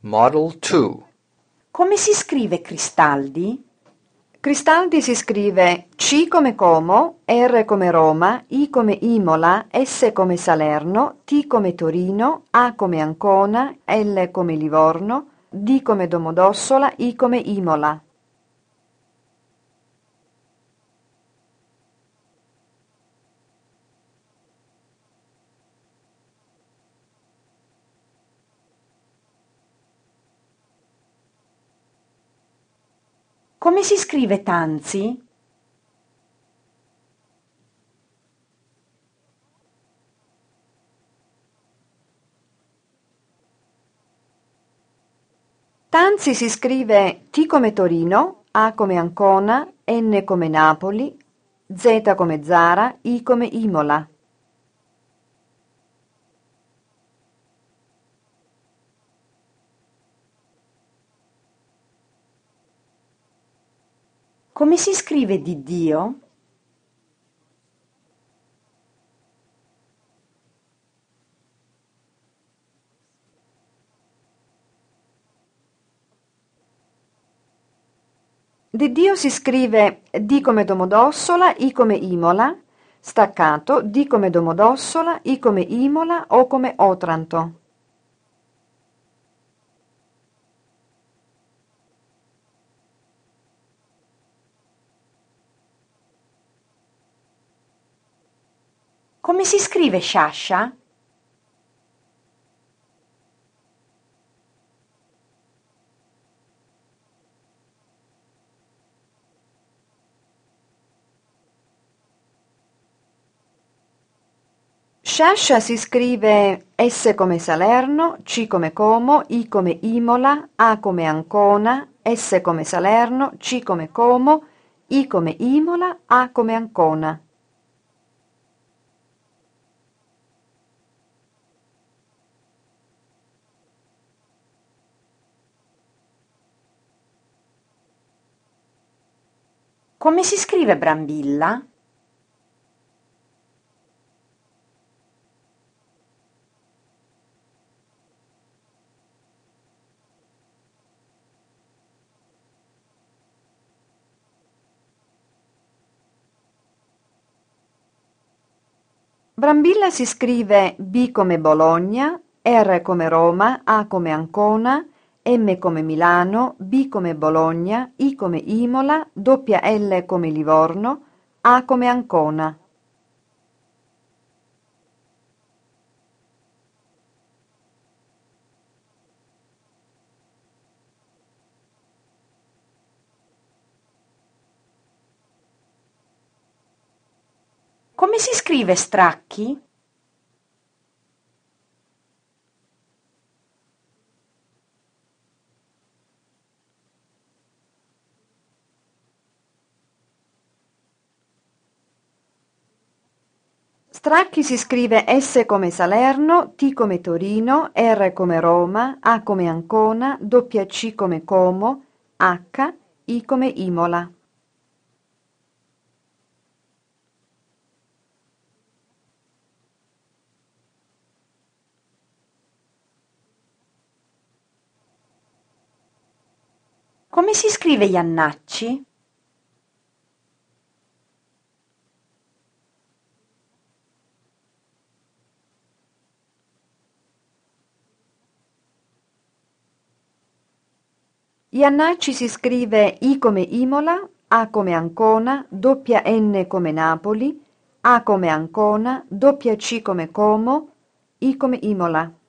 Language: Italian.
Model 2. Come si scrive Cristaldi? Cristaldi si scrive C come Como, R come Roma, I come Imola, S come Salerno, T come Torino, A come Ancona, L come Livorno, D come Domodossola, I come Imola. Come si scrive Tanzi? Tanzi si scrive T come Torino, A come Ancona, N come Napoli, Z come Zara, I come Imola. Come si scrive Diddio? Di Dio si scrive D come Domodossola, I come Imola, staccato, D come Domodossola, I come Imola, O come Otranto. Come si scrive Sciascia? Sciascia si scrive S come Salerno, C come Como, I come Imola, A come Ancona, S come Salerno, C come Como, I come Imola, A come Ancona. Come si scrive Brambilla? Brambilla si scrive B come Bologna, R come Roma, A come Ancona, M come Milano, B come Bologna, I come Imola, doppia L come Livorno, A come Ancona. Come si scrive Stracchi? Stracchi si scrive S come Salerno, T come Torino, R come Roma, A come Ancona, doppia C come Como, H, I come Imola. Come si scrive Iannacci? Iannacci si scrive I come Imola, A come Ancona, doppia N come Napoli, A come Ancona, doppia C come Como, I come Imola.